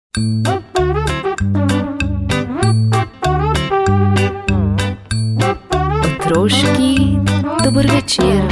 Otroški dober večer.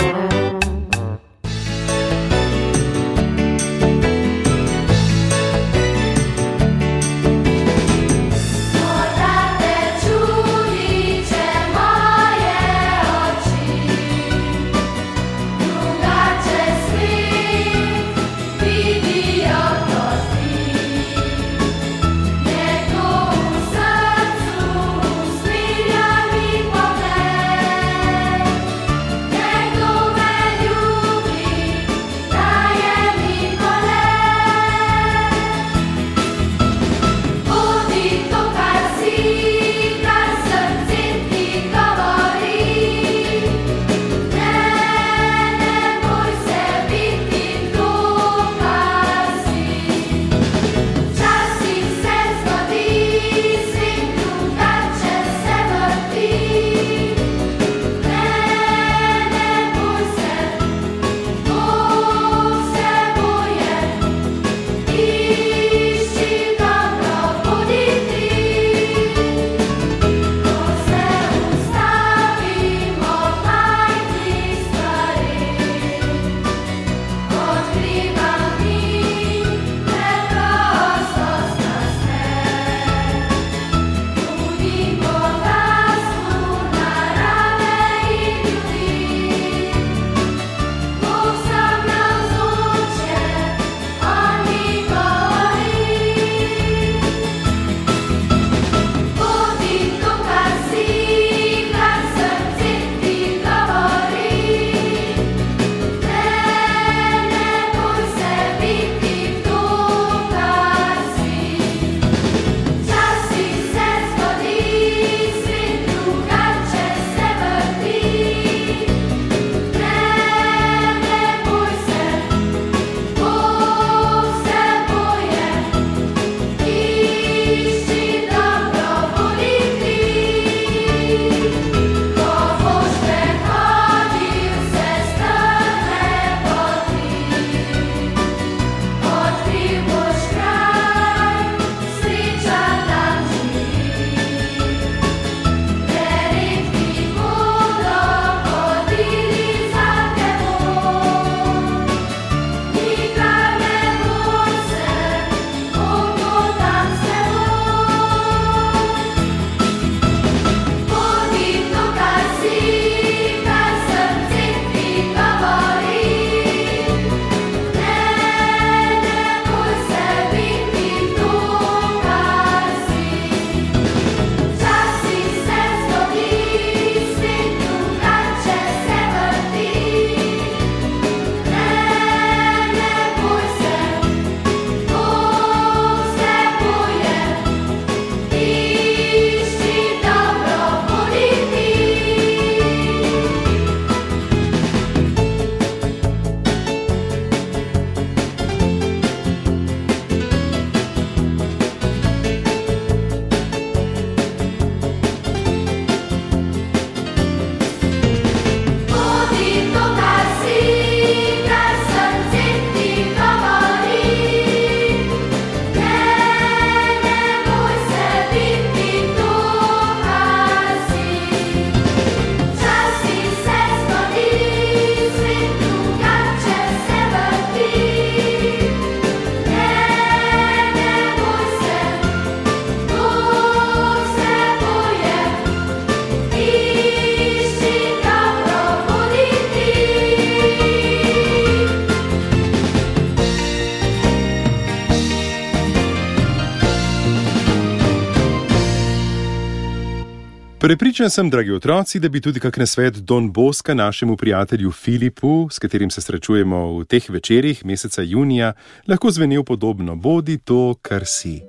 Prepričan sem, dragi otroci, da bi tudi kak nasvet Don Boska našemu prijatelju Filipu, s katerim se srečujemo v teh večerih meseca junija, lahko zvenel podobno: bodi to, kar si.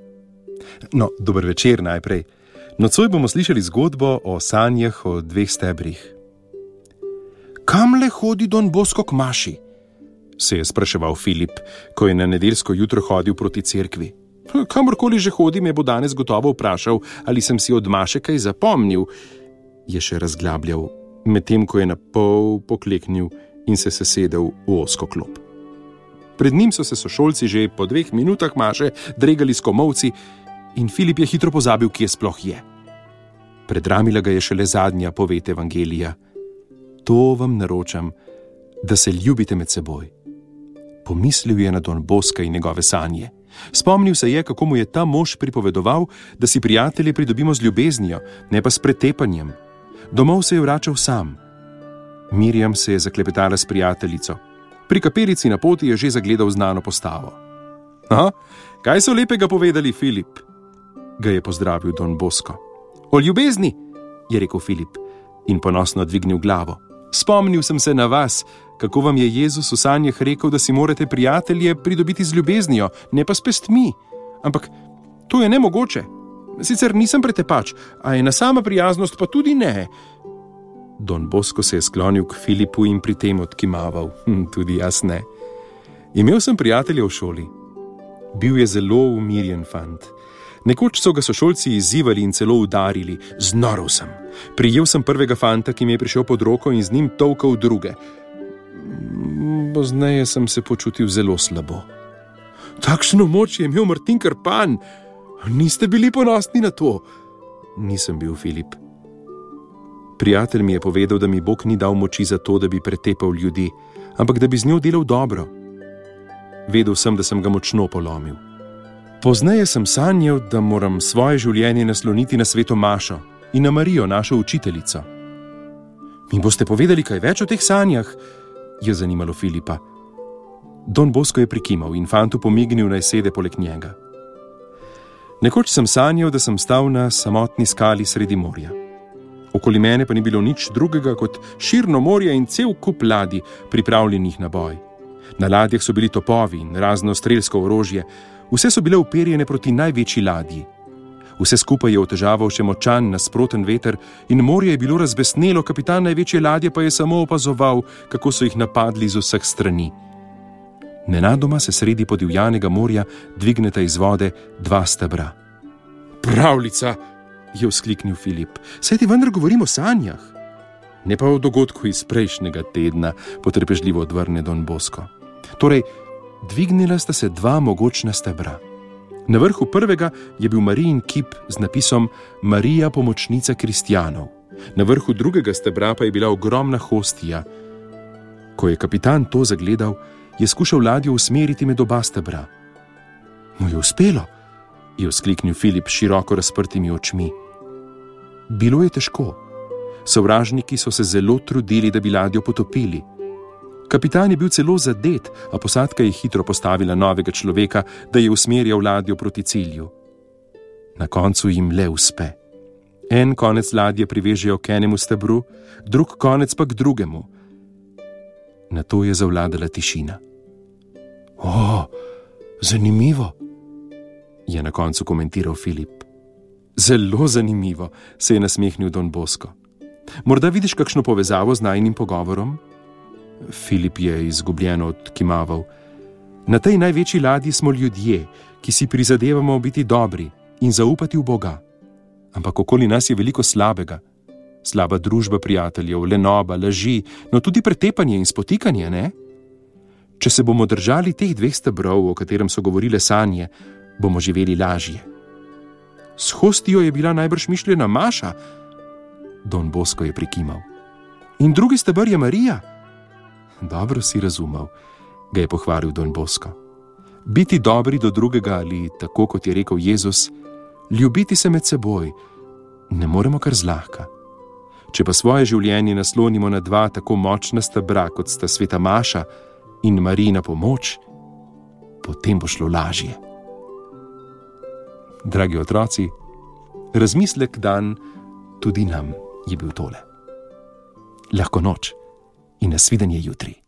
No, dober večer najprej. Nocoj bomo slišali zgodbo o sanjah o dveh stebrih. Kamle hodi Don Bosko k maši? Se je spraševal Filip, ko je na nedeljsko jutro hodil proti cerkvi. Kamorkoli že hodi, me bo danes gotovo vprašal, ali sem si od maše kaj zapomnil, je še razglabljal, medtem ko je na pol pokleknil in se sesedel v ozko klop. Pred njim so se sošolci že po 2 minutah maše dregali s komolci in Filip je hitro pozabil, kje sploh je. Predramila ga je šele zadnja poved evangelija. To vam naročam, da se ljubite med seboj. Pomislil je na Don Boska in njegove sanje. Spomnil se je, kako mu je ta mož pripovedoval, da si prijatelje pridobimo z ljubeznijo, ne pa s pretepanjem. Domov se je vračal sam. Mirjam se je zaklepetala s prijateljico. Pri kapelici na poti je že zagledal znano postavo. Aha, kaj so lepega povedali, Filip? Ga je pozdravil Don Bosko. O ljubezni, je rekel Filip in ponosno dvignil glavo. Spomnil sem se na vas, kako vam je Jezus v sanjah rekel, da si morate prijatelje pridobiti z ljubeznijo, ne pa s pestmi. Ampak to je nemogoče. Sicer nisem pretepač, a ena sama prijaznost pa tudi ne. Don Bosko se je sklonil k Filipu in pri tem odkimaval. Tudi jaz ne. Imel sem prijatelja v šoli. Bil je zelo umirjen fant. Nekoč so ga sošolci izzivali in celo udarili. Znorel sem. Prijel sem prvega fanta, ki mi je prišel pod roko in z njim tolkal druge. Pozneje sem se počutil zelo slabo. Takšno moč je imel Martin Krpan. Niste bili ponosni na to? Nisem bil, Filip. Prijatelj mi je povedal, da mi Bog ni dal moči za to, da bi pretepal ljudi, ampak da bi z njo delal dobro. Vedel sem, da sem ga močno polomil. Pozneje sem sanjal, da moram svoje življenje nasloniti na sveto Mašo in na Marijo, našo učiteljico. Mi boste povedali kaj več o teh sanjah? Je zanimalo Filipa. Don Bosko je prikimal in fantu pomignil, naj sede poleg njega. Nekoč sem sanjal, da sem stal na samotni skali sredi morja. Okoli mene pa ni bilo nič drugega kot širno morje in cel kup ladij, pripravljenih na boj. Na ladjah so bili topovi in razno strelsko orožje, vse so bile uperjene proti največji ladji. Vse skupaj je otežaval še močan nasproten veter in morje je bilo razbesnelo, kapitan največje ladje pa je samo opazoval, kako so jih napadli z vseh strani. Nenadoma se sredi podivjanega morja dvigneta iz vode 2 stebra. Pravljica, je vzkliknil Filip, saj ti vendar govorim o sanjah. Ne pa o dogodku iz prejšnjega tedna, potrpežljivo odvrne Don Bosko. Torej, dvignila sta se 2 mogočna stebra. Na vrhu prvega je bil Marijin kip z napisom Marija, pomočnica kristjanov. Na vrhu drugega stebra pa je bila ogromna hostija. Ko je kapitan to zagledal, je skušal ladjo usmeriti med oba stebra. Mu je uspelo, je vzkliknil Filip s široko razprtimi očmi. Bilo je težko. Sovražniki so se zelo trudili, da bi ladjo potopili. Kapitan je bil celo zadet, a posadka je hitro postavila novega človeka, da je usmerjal ladjo proti cilju. Na koncu jim le uspe. En konec ladje privežejo k enemu stebru, drug konec pa k drugemu. Nato je zavladala tišina. O, zanimivo, je na koncu komentiral Filip. Zelo zanimivo, se je nasmehnil Don Bosko. Morda vidiš kakšno povezavo z najinim pogovorom? Filip je izgubljeno odkimaval. Na tej največji ladji smo ljudje, ki si prizadevamo biti dobri in zaupati v Boga. Ampak okoli nas je veliko slabega. Slaba družba prijateljev, lenoba, laži, no tudi pretepanje in spotikanje, ne? Če se bomo držali teh 2 stebrov, o katerem so govorile sanje, bomo živeli lažje. S hostijo je bila najbrž mišljena Maša? Don Bosko je prikimal. In drugi steber je Marija? Dobro si razumel, ga je pohvalil Don Bosko. Biti dobri do drugega ali, tako kot je rekel Jezus, ljubiti se med seboj, ne moremo kar zlahka. Če pa svoje življenje naslonimo na 2 tako močna stebra, kot sta sveta Maša in Marijina pomoč, potem bo šlo lažje. Dragi otroci, razmislek dan tudi nam je bil tole. Lahko noč in nasvidenje jutri.